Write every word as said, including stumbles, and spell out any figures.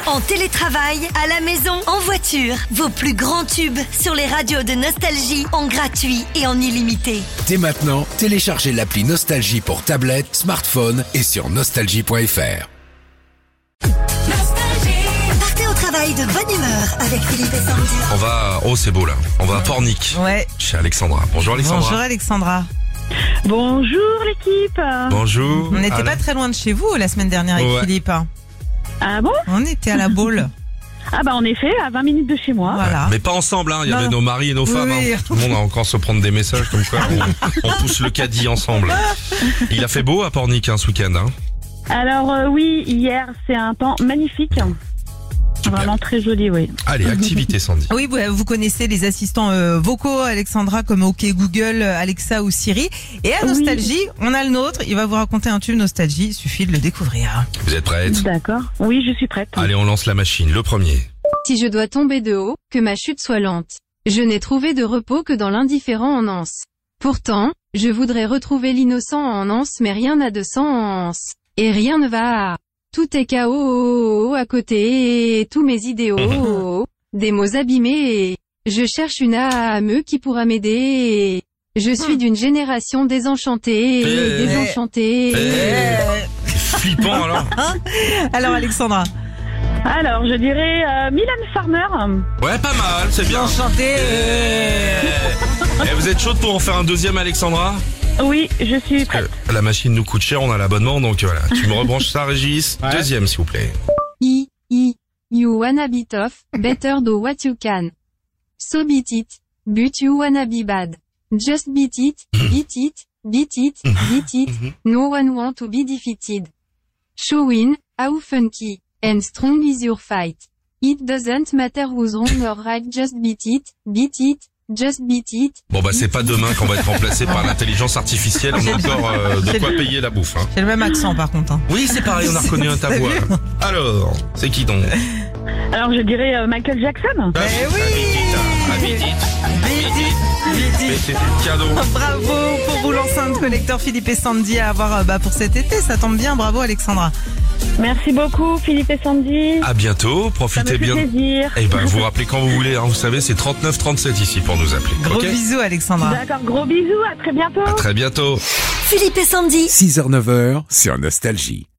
En télétravail, à la maison, en voiture. Vos plus grands tubes sur les radios de Nostalgie en gratuit et en illimité. Dès maintenant, téléchargez l'appli Nostalgie pour tablette, smartphone et sur nostalgie point f r. Partez au travail de bonne humeur avec Philippe et Sandy. On va... Oh, c'est beau là. On va à Pornic. Ouais. Chez Alexandra. Bonjour Alexandra. Bonjour Alexandra. Bonjour l'équipe. Bonjour. On n'était Alain. pas très loin de chez vous la semaine dernière avec Ouais. Philippe. Ah bon? On était à la Baule. Ah bah en effet, à vingt minutes de chez moi. Voilà. Mais pas ensemble, hein. Il y Non. avait nos maris et nos femmes. Oui. Hein. Tout le monde a encore se prendre des messages comme quoi on, on pousse le caddie ensemble. Il a fait beau à Pornic hein, ce week-end. Hein. Alors euh, oui, hier c'est un temps magnifique. Super. Vraiment très joli, oui. Allez, activité Sandy. Oui, vous, vous connaissez les assistants euh, vocaux, Alexandra, comme OK Google, Alexa ou Siri. Et à Nostalgie, on a le nôtre. Il va vous raconter un tube Nostalgie. Il suffit de le découvrir. Vous êtes prête? D'accord. Oui, je suis prête. Allez, on lance la machine. Le premier. Si je dois tomber de haut, que ma chute soit lente. Je n'ai trouvé de repos que dans l'indifférent en anse. Pourtant, je voudrais retrouver l'innocent en anse, mais rien n'a de sens. Et rien ne va. Tout est chaos à côté, et tous mes idéaux, des mots abîmés. Je cherche une âme qui pourra m'aider. Je suis d'une génération désenchantée, Eh. désenchantée. Eh. Flippant alors. Alors Alexandra. Alors je dirais euh, Mylène Farmer. Ouais, pas mal, c'est bien. Enchanté. Eh. Eh, vous êtes chaude pour en faire un deuxième Alexandra? Oui, je suis Parce prête. que la machine nous coûte cher, on a l'abonnement, donc voilà. Tu me rebranches ça, Régis. Deuxième, s'il vous plaît. I, I, you wanna be tough, better do what you can. So beat it, but you wanna be bad. Just beat it, beat it, beat it, beat it, no one want to be defeated. Showing, how funky, and strong is your fight. It doesn't matter who's wrong or right, just beat it, beat it, just beat it. Bon bah c'est pas demain qu'on va être remplacé par l'intelligence artificielle, on a encore euh, de quoi payer la bouffe. Hein. J'ai le même accent par contre. Hein. Oui c'est pareil, on a reconnu un ta voix. Alors, c'est qui donc? Alors je dirais euh, Michael Jackson. Bah, Eh oui. Cadeau. Bravo pour vous l'enceinte collecteur Philippe et Sandy à avoir euh, bah, pour cet été. Ça tombe bien. Bravo Alexandra. Merci beaucoup Philippe et Sandy. À bientôt, Ça me profitez fait bien. plaisir. Et ben vous rappelez quand vous voulez, hein. Vous savez c'est trente-neuf trente-sept ici pour nous appeler. Gros Ok. bisous Alexandra. D'accord, gros bisous, à très bientôt. À très bientôt. Philippe et Sandy. six heures neuf heures sur Nostalgie.